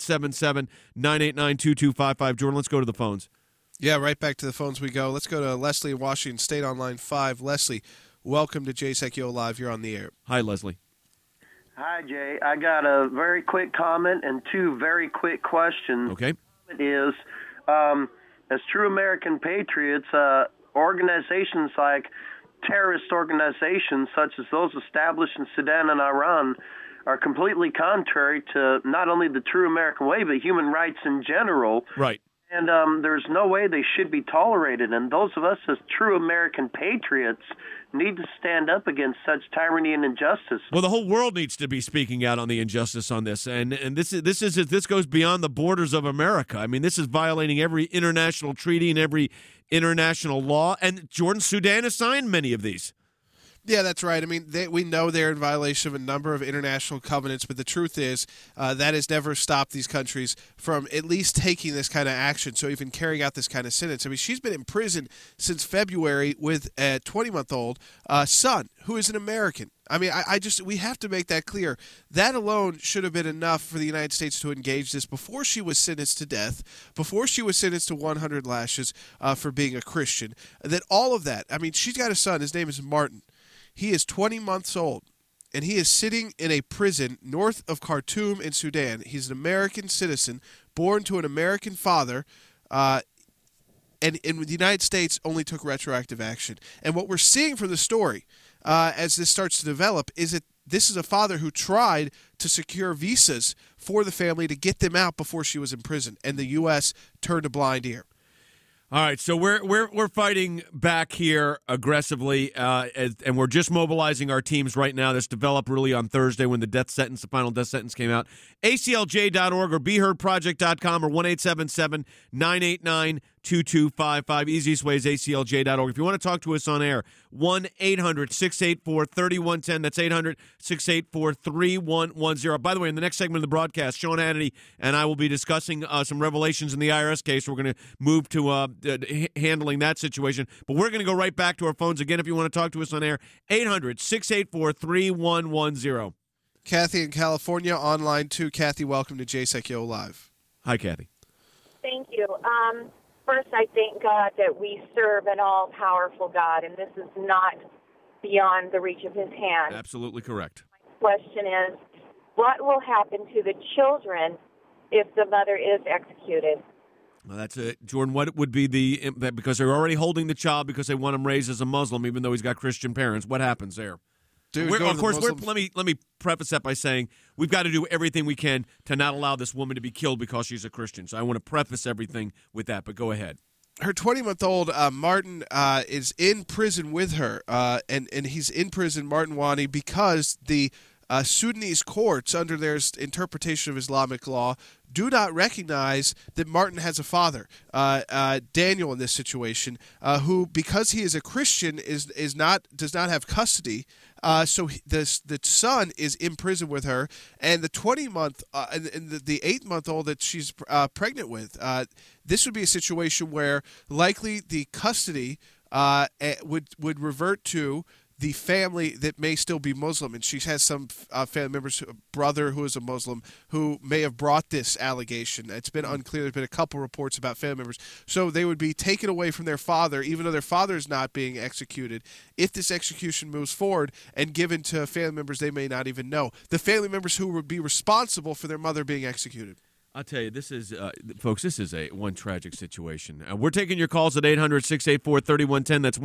877-989-2255. Jordan, let's go to the phones. Yeah, right back to the phones we go. Let's go to Leslie in Washington State on line 5. Leslie, welcome to Jay Sekulow Live. You're on the air. Hi, Leslie. Hi, Jay. I got a very quick comment and 2 very quick questions. Okay. It is, as true American patriots, organizations like terrorist organizations such as those established in Sudan and Iran are completely contrary to not only the true American way, but human rights in general. Right. And there's no way they should be tolerated. And those of us as true American patriots need to stand up against such tyranny and injustice. Well, the whole world needs to be speaking out on the injustice on this, and this goes beyond the borders of America. I mean, this is violating every international treaty and every international law. And Jordan, Sudan has signed many of these. Yeah, that's right. I mean, we know they're in violation of a number of international covenants, but the truth is that has never stopped these countries from at least taking this kind of action, so even carrying out this kind of sentence. I mean, she's been in prison since February with a 20-month-old son who is an American. I mean, we have to make that clear. That alone should have been enough for the United States to engage this before she was sentenced to death, before she was sentenced to 100 lashes for being a Christian. That all of that, I mean, she's got a son. His name is Martin. He is 20 months old, and he is sitting in a prison north of Khartoum in Sudan. He's an American citizen, born to an American father, and the United States only took retroactive action. And what we're seeing from the story as this starts to develop is that this is a father who tried to secure visas for the family to get them out before she was in prison, and the U.S. turned a blind ear. All right, so we're fighting back here aggressively, and we're just mobilizing our teams right now. This developed really on Thursday when the final death sentence came out. ACLJ.org or BeHeardProject.com or 1-877-989-2255. 800-684-2255. Easiest way is aclj.org. If you want to talk to us on air, 1-800-684-3110. That's 800-684-3110. By the way, in the next segment of the broadcast, Sean Hannity and I will be discussing some revelations in the IRS case. We're going to move to handling that situation. But we're going to go right back to our phones again if you want to talk to us on air. 800-684-3110. Kathy in California, online too. Kathy, welcome to Jay Sekulow Live. Hi, Kathy. Thank you. First, I thank God that we serve an all-powerful God, and this is not beyond the reach of his hand. Absolutely correct. My question is, what will happen to the children if the mother is executed? Well, that's it. Jordan, what would be because they're already holding the child because they want him raised as a Muslim, even though he's got Christian parents. What happens there? Dude, of course, let me preface that by saying we've got to do everything we can to not allow this woman to be killed because she's a Christian. So I want to preface everything with that, but go ahead. Her 20-month-old Martin is in prison with her, and he's in prison, Martin Wani, because the Sudanese courts, under their interpretation of Islamic law, do not recognize that Martin has a father, Daniel, in this situation, who, because he is a Christian, does not have custody. So the son is in prison with her, and the 20-month and the 8-month-old that she's pregnant with. This would be a situation where likely the custody would revert to the family that may still be Muslim, and she has some family members, a brother who is a Muslim, who may have brought this allegation. It's been unclear. There's been a couple reports about family members. So they would be taken away from their father, even though their father is not being executed, if this execution moves forward, and given to family members they may not even know. The family members who would be responsible for their mother being executed. I'll tell you, this is, folks, this is one tragic situation. We're taking your calls at 800-684-3110. That's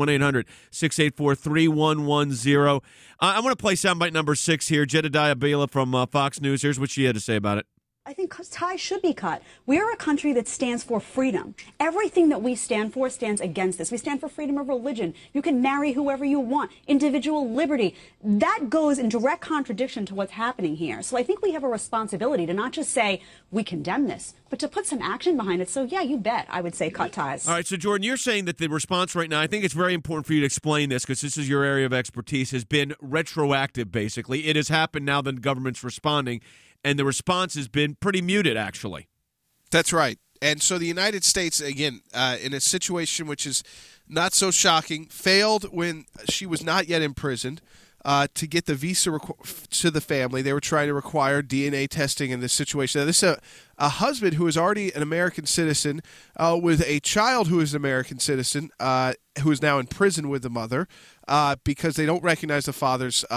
1-800-684-3110. I want to play soundbite number 6 here. Jedediah Bila from Fox News. Here's what she had to say about it. I think ties should be cut. We are a country that stands for freedom. Everything that we stand for stands against this. We stand for freedom of religion. You can marry whoever you want. Individual liberty. That goes in direct contradiction to what's happening here. So I think we have a responsibility to not just say we condemn this, but to put some action behind it. So, yeah, you bet, I would say cut ties. All right, so, Jordan, you're saying that the response right now, I think it's very important for you to explain this because this is your area of expertise, has been retroactive, basically. It has happened now that the government's responding. And the response has been pretty muted, actually. That's right. And so the United States, again, in a situation which is not so shocking, failed when she was not yet imprisoned to get the visa to the family. They were trying to require DNA testing in this situation. Now, this is a husband who is already an American citizen with a child who is an American citizen who is now in prison with the mother because they don't recognize the father's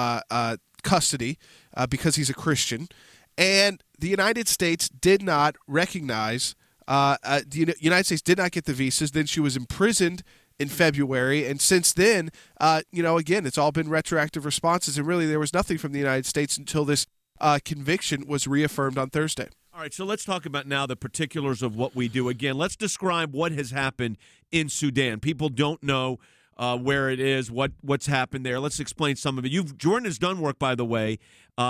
custody because he's a Christian. And the United States did not recognize, the United States did not get the visas. Then she was imprisoned in February. And since then, again, it's all been retroactive responses. And really, there was nothing from the United States until this conviction was reaffirmed on Thursday. All right, so let's talk about now the particulars of what we do. Again, let's describe what has happened in Sudan. People don't know where it is, what's happened there. Let's explain some of it. Jordan has done work, by the way,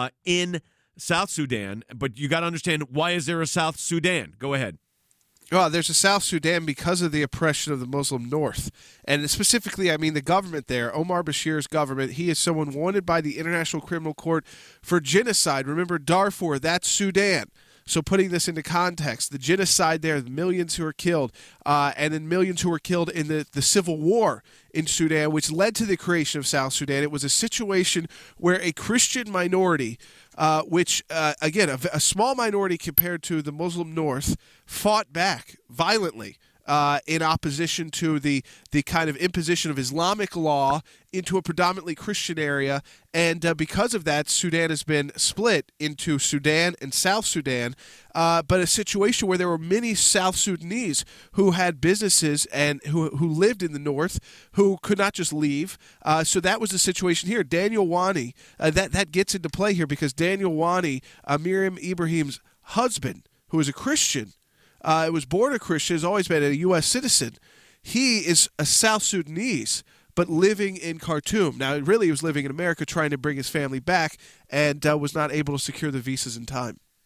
in South Sudan, but you got to understand, why is there a South Sudan? Go ahead. Well, there's a South Sudan because of the oppression of the Muslim North. And specifically, I mean the government there, Omar Bashir's government. He is someone wanted by the International Criminal Court for genocide. Remember, Darfur, that's Sudan. So putting this into context, the genocide there, the millions who were killed, and then millions who were killed in the civil war in Sudan, which led to the creation of South Sudan. It was a situation where a Christian minority, which, again, a small minority compared to the Muslim North, fought back violently in opposition to the kind of imposition of Islamic law into a predominantly Christian area. And because of that, Sudan has been split into Sudan and South Sudan, but a situation where there were many South Sudanese who had businesses and who lived in the north who could not just leave. So that was the situation here. Daniel Wani, that gets into play here because Daniel Wani, Miriam Ibrahim's husband, who is a Christian, was born a Christian, has always been a U.S. citizen. He is a South Sudanese, but living in Khartoum. Now, really, he was living in America trying to bring his family back and was not able to secure the visas in time.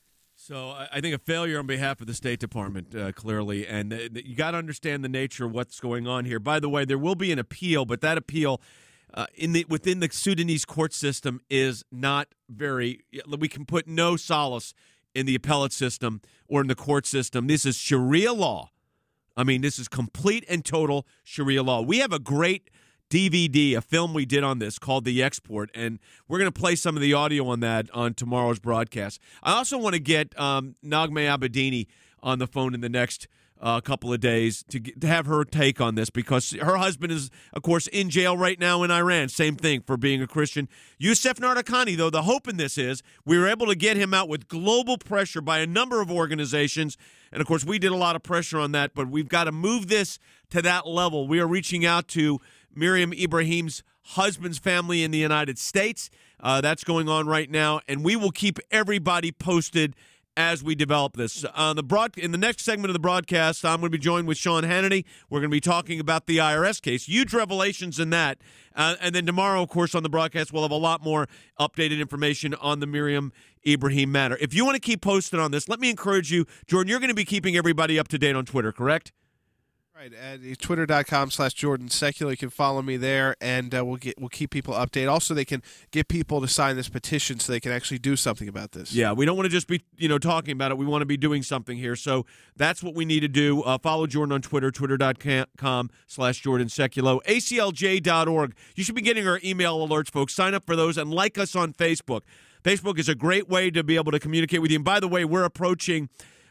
So I think a failure on behalf of the State Department, clearly, and you got to understand the nature of what's going on here. By the way, there will be an appeal, but that appeal within the Sudanese court system is not very. We can put no solace in the appellate system or in the court system. This is Sharia law. I mean, this is complete and total Sharia law. We have a great DVD, a film we did on this called The Export, and we're going to play some of the audio on that on tomorrow's broadcast. I also want to get Naghmeh Abedini on the phone in the next couple of days to have her take on this, because her husband is, of course, in jail right now in Iran. Same thing for being a Christian. Youssef Nardakani, though, the hope in this is we were able to get him out with global pressure by a number of organizations. And, of course, we did a lot of pressure on that, but we've got to move this to that level. We are reaching out to Miriam Ibrahim's husband's family in the United States. That's going on right now, and we will keep everybody posted as we develop this. In the next segment of the broadcast, I'm going to be joined with Sean Hannity. We're going to be talking about the IRS case. Huge revelations in that. And then tomorrow, of course, on the broadcast, we'll have a lot more updated information on the Miriam Ibrahim matter. If you want to keep posted on this, let me encourage you, Jordan, you're going to be keeping everybody up to date on Twitter, correct? Right, at twitter.com/Jordan Secular. You can follow me there, and we'll keep people updated. Also, they can get people to sign this petition so they can actually do something about this. Yeah, we don't want to just be talking about it. We want to be doing something here. So that's what we need to do. Follow Jordan on Twitter, twitter.com/Jordan Secular. ACLJ.org. You should be getting our email alerts, folks. Sign up for those and like us on Facebook. Facebook is a great way to be able to communicate with you. And by the way, we're approaching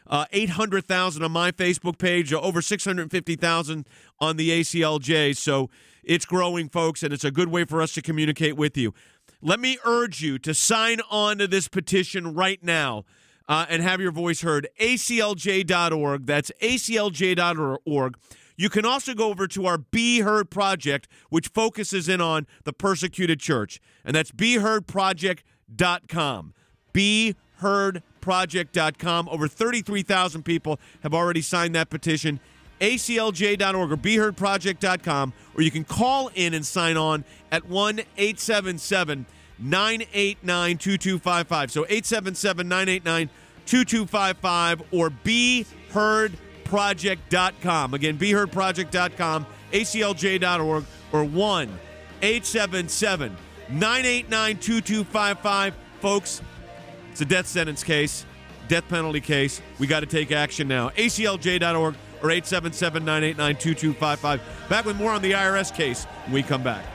800,000 on my Facebook page, over 650,000 on the ACLJ. So it's growing, folks, and it's a good way for us to communicate with you. Let me urge you to sign on to this petition right now and have your voice heard. ACLJ.org. That's ACLJ.org. You can also go over to our Be Heard Project, which focuses in on the persecuted church, and that's BeHeardProject.com. BeHeardProject.com. Over 33,000 people have already signed that petition. ACLJ.org or BeHeardProject.com, or you can call in and sign on at 1-877-989-2255. So 877-989-2255 or BeHeardProject.com. Again, BeHeardProject.com, ACLJ.org, or 1-877-989-2255. Folks, it's a death sentence case, death penalty case. We got to take action now. ACLJ.org or 877-989-2255. Back with more on the IRS case when we come back.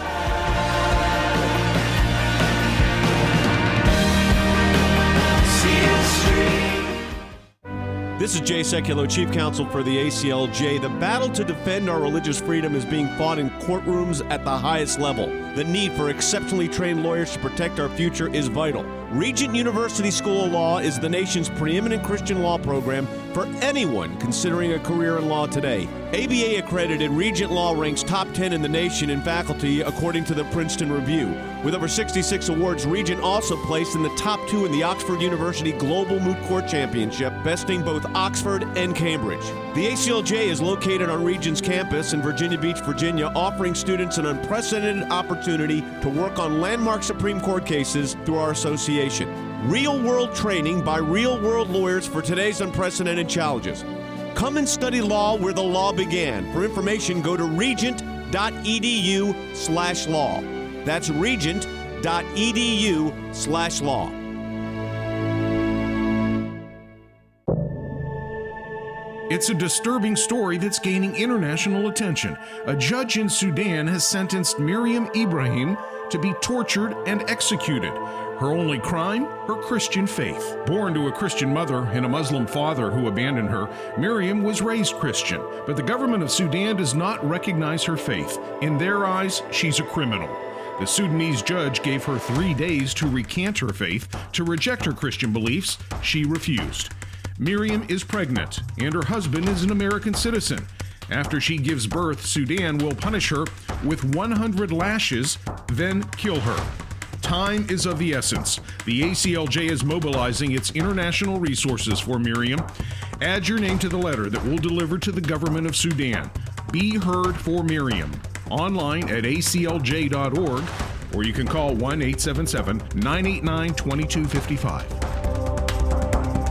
This is Jay Sekulow, Chief Counsel for the ACLJ. The battle to defend our religious freedom is being fought in courtrooms at the highest level. The need for exceptionally trained lawyers to protect our future is vital. Regent University School of Law is the nation's preeminent Christian law program for anyone considering a career in law today. ABA-accredited Regent Law ranks top 10 in the nation in faculty, according to the Princeton Review. With over 66 awards, Regent also placed in the top 2 in the Oxford University Global Moot Court Championship, besting both Oxford and Cambridge. The ACLJ is located on Regent's campus in Virginia Beach, Virginia, offering students an unprecedented opportunity to work on landmark Supreme Court cases through our association. Real-world training by real-world lawyers for today's unprecedented challenges. Come and study law where the law began. For information, go to regent.edu/law. That's regent.edu/law. It's a disturbing story that's gaining international attention. A judge in Sudan has sentenced Miriam Ibrahim to be tortured and executed. Her only crime? Her Christian faith. Born to a Christian mother and a Muslim father who abandoned her, Miriam was raised Christian, but the government of Sudan does not recognize her faith. In their eyes, she's a criminal. The Sudanese judge gave her 3 days to recant her faith, to reject her Christian beliefs. She refused. Miriam is pregnant, and her husband is an American citizen. After she gives birth, Sudan will punish her with 100 lashes, then kill her. Time is of the essence. The ACLJ is mobilizing its international resources for Miriam. Add your name to the letter that we'll deliver to the government of Sudan. Be heard for Miriam. Online at aclj.org, or you can call 1-877-989-2255.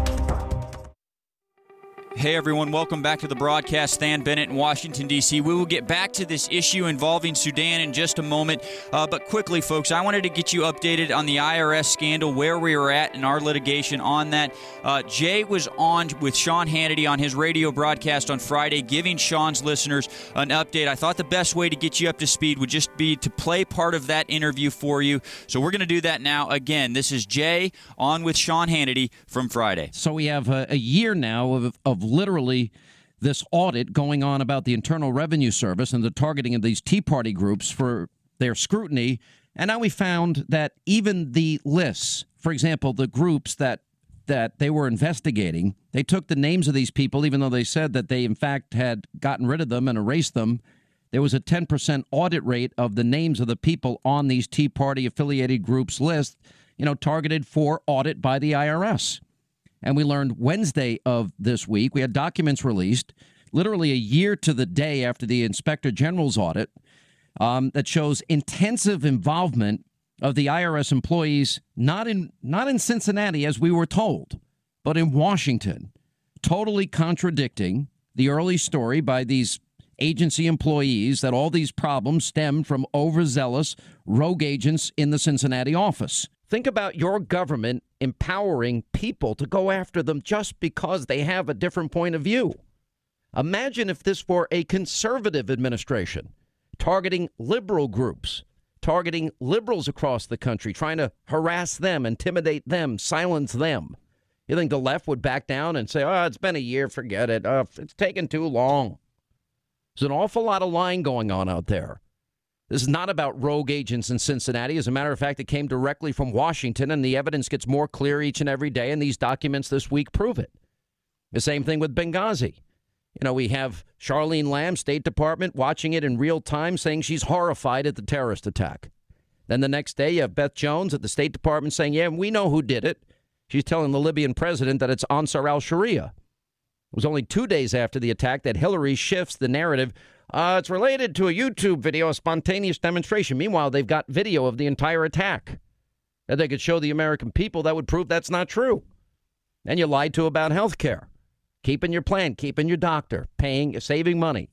Hey everyone, welcome back to the broadcast. Stan Bennett in Washington, D.C. We will get back to this issue involving Sudan in just a moment. But quickly, folks, I wanted to get you updated on the IRS scandal, where we were at in our litigation on that. Jay was on with Sean Hannity on his radio broadcast on Friday, giving Sean's listeners an update. I thought the best way to get you up to speed would just be to play part of that interview for you. So we're going to do that now. Again, this is Jay on with Sean Hannity from Friday. So we have a year now of literally this audit going on about the Internal Revenue Service and the targeting of these Tea Party groups for their scrutiny. And now we found that even the lists, for example, the groups that they were investigating, they took the names of these people, even though they said that they, in fact, had gotten rid of them and erased them. There was a 10% audit rate of the names of the people on these Tea Party affiliated groups list, targeted for audit by the IRS. And we learned Wednesday of this week, we had documents released literally a year to the day after the Inspector General's audit that shows intensive involvement of the IRS employees, not in Cincinnati, as we were told, but in Washington, totally contradicting the early story by these agency employees that all these problems stemmed from overzealous rogue agents in the Cincinnati office. Think about your government empowering people to go after them just because they have a different point of view. Imagine if this were a conservative administration targeting liberal groups, targeting liberals across the country, trying to harass them, intimidate them, silence them. You think the left would back down and say, it's been a year, forget it. It's taken too long. There's an awful lot of lying going on out there. This is not about rogue agents in Cincinnati. As a matter of fact, it came directly from Washington, and the evidence gets more clear each and every day, and these documents this week prove it. The same thing with Benghazi. We have Charlene Lamb, State Department, watching it in real time, saying she's horrified at the terrorist attack. Then the next day, you have Beth Jones at the State Department saying, yeah, we know who did it. She's telling the Libyan president that it's Ansar al-Sharia. It was only 2 days after the attack that Hillary shifts the narrative. It's related to a YouTube video, a spontaneous demonstration. Meanwhile, they've got video of the entire attack that they could show the American people that would prove that's not true. And you lied to about health care, keeping your plan, keeping your doctor, saving money.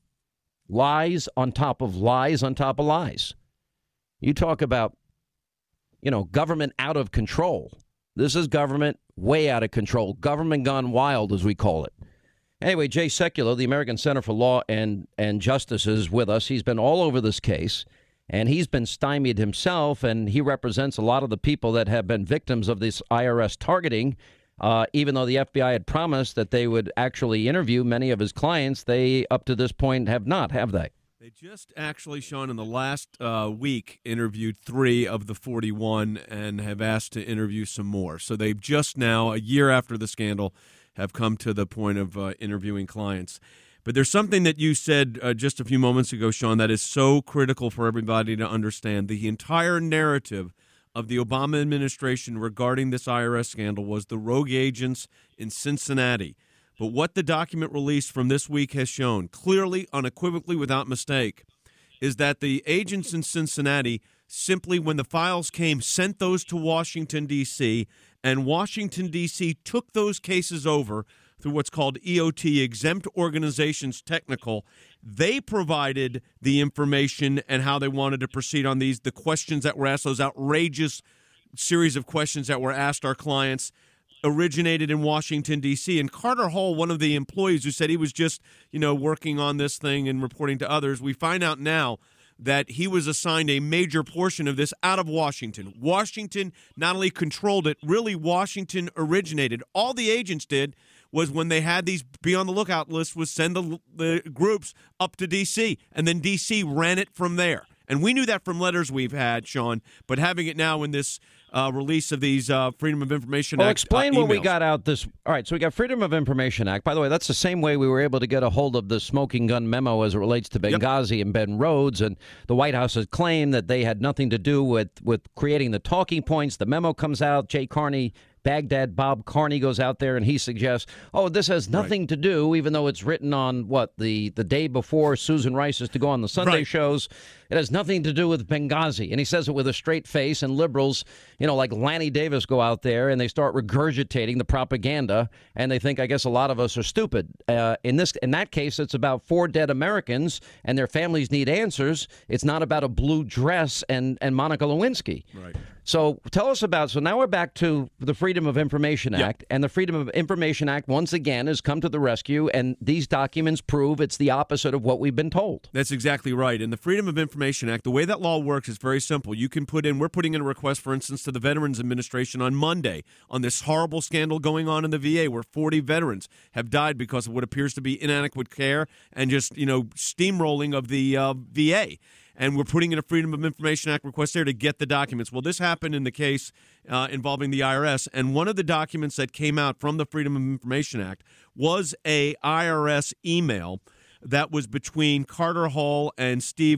Lies on top of lies on top of lies. You talk about, government out of control. This is government way out of control. Government gone wild, as we call it. Anyway, Jay Sekulow, the American Center for Law and Justice, is with us. He's been all over this case, and he's been stymied himself, and he represents a lot of the people that have been victims of this IRS targeting. Even though the FBI had promised that they would actually interview many of his clients, they, up to this point, have not, have they? They just actually, Sean, in the last week, interviewed 3 of the 41 and have asked to interview some more. So they've just now, a year after the scandal, have come to the point of interviewing clients. But there's something that you said just a few moments ago, Sean, that is so critical for everybody to understand. The entire narrative of the Obama administration regarding this IRS scandal was the rogue agents in Cincinnati. But what the document released from this week has shown, clearly, unequivocally, without mistake, is that the agents in Cincinnati simply, when the files came, sent those to Washington, D.C., and Washington, D.C. took those cases over through what's called EOT, Exempt Organizations Technical. They provided the information and how they wanted to proceed on these, the questions that were asked, those outrageous series of questions that were asked our clients, originated in Washington, D.C. And Carter Hall, one of the employees who said he was just, working on this thing and reporting to others, we find out now that he was assigned a major portion of this out of Washington. Washington not only controlled it, really Washington originated. All the agents did was, when they had these be on the lookout list, was send the groups up to D.C., and then D.C. ran it from there. And we knew that from letters we've had, Sean, but having it now in this release of these Freedom of Information Act explain what we emails. got out this. All right, so we got Freedom of Information Act. By the way, that's the same way we were able to get a hold of the smoking gun memo as it relates to Benghazi and Ben Rhodes. And the White House has claimed that they had nothing to do with creating the talking points. The memo comes out. Jay Carney Baghdad Bob Carney goes out there and he suggests, oh, this has nothing to do, even though it's written on, the day before Susan Rice is to go on the Sunday shows. It has nothing to do with Benghazi. And he says it with a straight face, and liberals, like Lanny Davis go out there and they start regurgitating the propaganda, and they think, I guess, a lot of us are stupid. In that case, it's about 4 dead Americans and their families need answers. It's not about a blue dress and Monica Lewinsky. Right. So tell us so now we're back to the Freedom of Information Act, and the Freedom of Information Act, once again, has come to the rescue, and these documents prove it's the opposite of what we've been told. That's exactly right. And the Freedom of Information Act, the way that law works is very simple. You can we're putting in a request, for instance, to the Veterans Administration on Monday on this horrible scandal going on in the VA where 40 veterans have died because of what appears to be inadequate care and just, steamrolling of the VA. And we're putting in a Freedom of Information Act request there to get the documents. Well, this happened in the case involving the IRS, and one of the documents that came out from the Freedom of Information Act was a IRS email that was between Carter Hall and Steve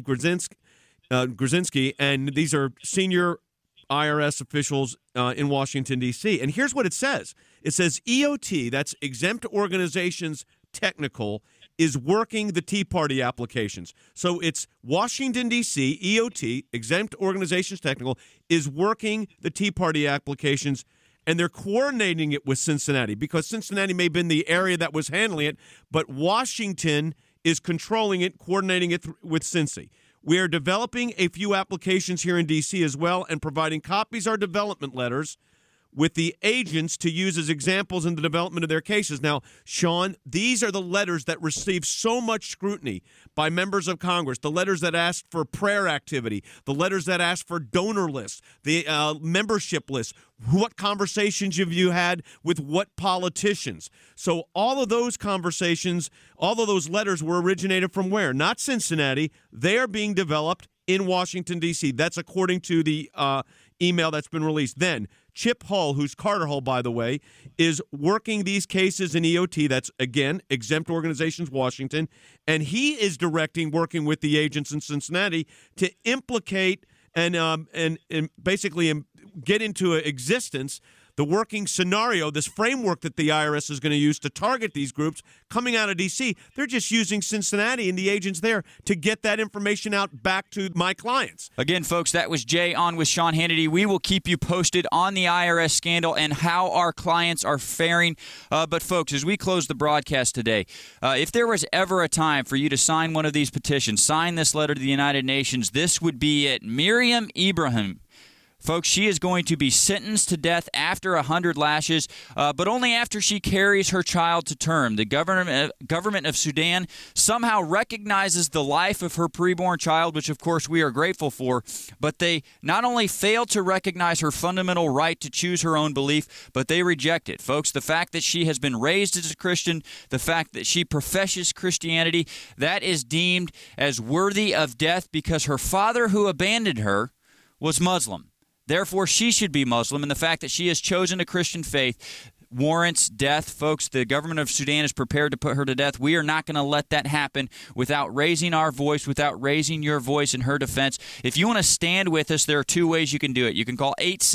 Grzinski, and these are senior IRS officials in Washington, D.C. And here's what it says. It says EOT, that's Exempt Organizations Technical, is working the Tea Party applications. So it's Washington, D.C., EOT, Exempt Organizations Technical, is working the Tea Party applications, and they're coordinating it with Cincinnati because Cincinnati may have been the area that was handling it, but Washington is controlling it, coordinating it with Cincy. We are developing a few applications here in D.C. as well and providing copies or development letters with the agents to use as examples in the development of their cases. Now, Sean, these are the letters that receive so much scrutiny by members of Congress, the letters that ask for prayer activity, the letters that ask for donor lists, the membership lists. What conversations have you had with what politicians? So all of those conversations, all of those letters were originated from where? Not Cincinnati. They are being developed in Washington, D.C. That's according to the email that's been released. Then Chip Hull, who's Carter Hull, by the way, is working these cases in EOT. That's, again, Exempt Organizations Washington. And he is working with the agents in Cincinnati to implicate and basically get into existence the working scenario, this framework that the IRS is going to use to target these groups coming out of D.C. They're just using Cincinnati and the agents there to get that information out back to my clients. Again, folks, that was Jay on with Sean Hannity. We will keep you posted on the IRS scandal and how our clients are faring. But, folks, as we close the broadcast today, if there was ever a time for you to sign one of these petitions, sign this letter to the United Nations, this would be it. Miriam Ibrahim. Folks, she is going to be sentenced to death after 100 lashes, but only after she carries her child to term. The government of Sudan somehow recognizes the life of her preborn child, which, of course, we are grateful for, but they not only fail to recognize her fundamental right to choose her own belief, but they reject it. Folks, the fact that she has been raised as a Christian, the fact that she professes Christianity, that is deemed as worthy of death because her father, who abandoned her, was Muslim. Therefore, she should be Muslim, and the fact that she has chosen a Christian faith warrants death. Folks, the government of Sudan is prepared to put her to death. We are not going to let that happen without raising our voice, without raising your voice in her defense. If you want to stand with us, there are 2 ways you can do it. You can call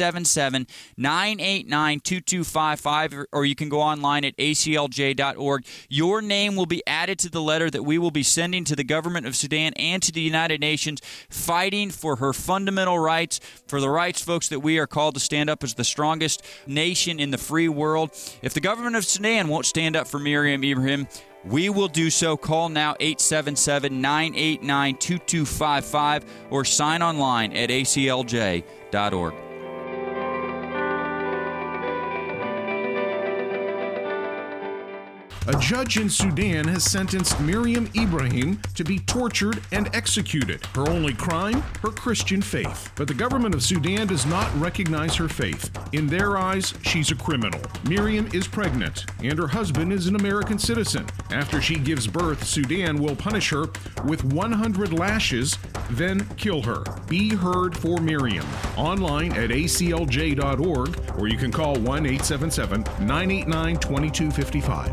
877-989-2255, or you can go online at aclj.org. Your name will be added to the letter that we will be sending to the government of Sudan and to the United Nations, fighting for her fundamental rights, for the rights, folks, that we are called to stand up as the strongest nation in the free world. If the government of Sudan won't stand up for Miriam Ibrahim, we will do so. Call now 877-989-2255 or sign online at aclj.org. A judge in Sudan has sentenced Miriam Ibrahim to be tortured and executed. Her only crime? Her Christian faith. But the government of Sudan does not recognize her faith. In their eyes, she's a criminal. Miriam is pregnant, and her husband is an American citizen. After she gives birth, Sudan will punish her with 100 lashes, then kill her. Be heard for Miriam. Online at aclj.org, or you can call 1-877-989-2255.